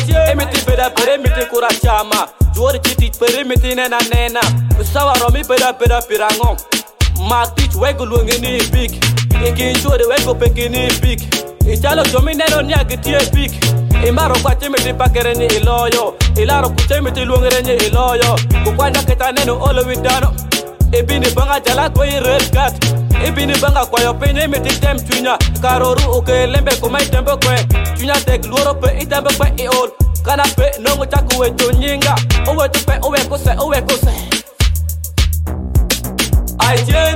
Emiti peda peremiti kurachama. Juori chiti peremiti nena. Usawa romi peda pirango. Mark teach wego luengini big. Ikinchua de wego pekini big. Ichalo jomi neno nyagiti big. Imaro kwa chimiti pakereni iloyo. Ilaro kuchimiti luengerenye iloyo. Kukwanda kita neno olo widano. Ibini banga jala kwa red cat. Ibini banga kwa yopini miti tem chunya. Karoru uke lembe kumai tembo kwe. Chunya tek luoro pe itembo kwe iol. Kana pe nongo chaku we chunyinga. Uwe tupe uwe kuse. Ayen.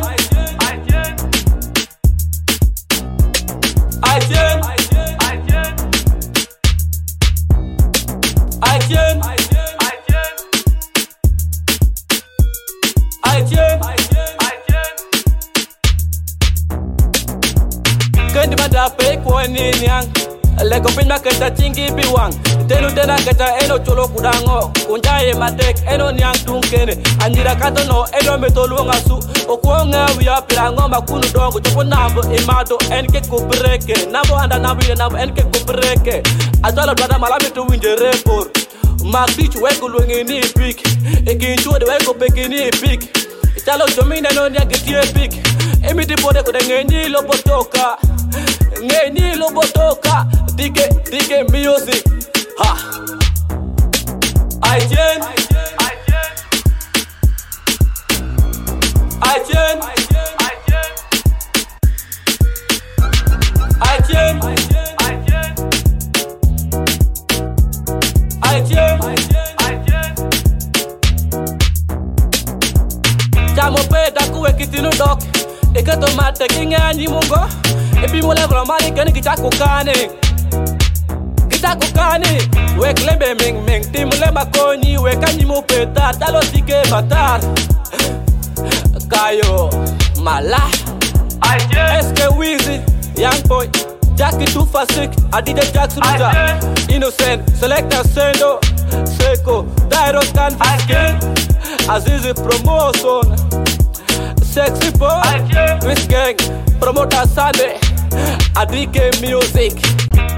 Kendi manda pe kwa ninyang. Lego pinma keta chingi biwang. Tenu tena keta eno cholo kudango. Kunjaye matek eno nyang tungkene. Anjira kato no eno metoluanga su. Okuonga wia pirango makunu dongo. Chopo nambo imado enke kubreke. Nambo anda nambo enke kubreke. Atala dwada malami tu winje repor. Makdichu weko luengini pik. Ikinchua de weko pekini pik. Italo jomine no nyagitie pik. Emiti pode kude ngenyi lobotoka. Ngenyi lobotoka. Dike music. Ha. Ayen. Chamo peda kuwe kitinu dok. Iketo mate kinga nyimungo. Epi mole vromani keni kichakukane. Wek lembe ming timule makoni. Weka nyimu petar talo tike batar. Kayo mala. SK Weezy, Young Boy, Jackie 246, Adida Jackson Ruja, Innocent, Selector Sendo, Seiko, Dairos Canvas King, Azizi Promotion, Sexy Boy, Twist Gang, Promoter Sunday, Adike Music.